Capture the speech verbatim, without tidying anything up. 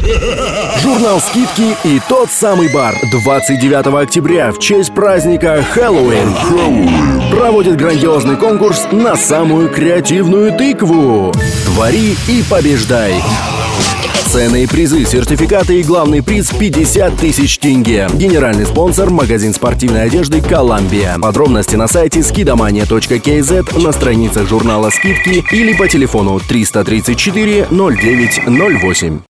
Журнал «Скидки» и тот самый бар двадцать девятого октября в честь праздника Хэллоуин проводит грандиозный конкурс на самую креативную тыкву. Твори и побеждай. Ценные призы, сертификаты и главный приз пятьдесят тысяч тенге. Генеральный спонсор — магазин спортивной одежды «Коламбия». Подробности на сайте скидомания точка кей зет, на страницах журнала «Скидки» или по телефону триста тридцать четыре ноль девять ноль восемь.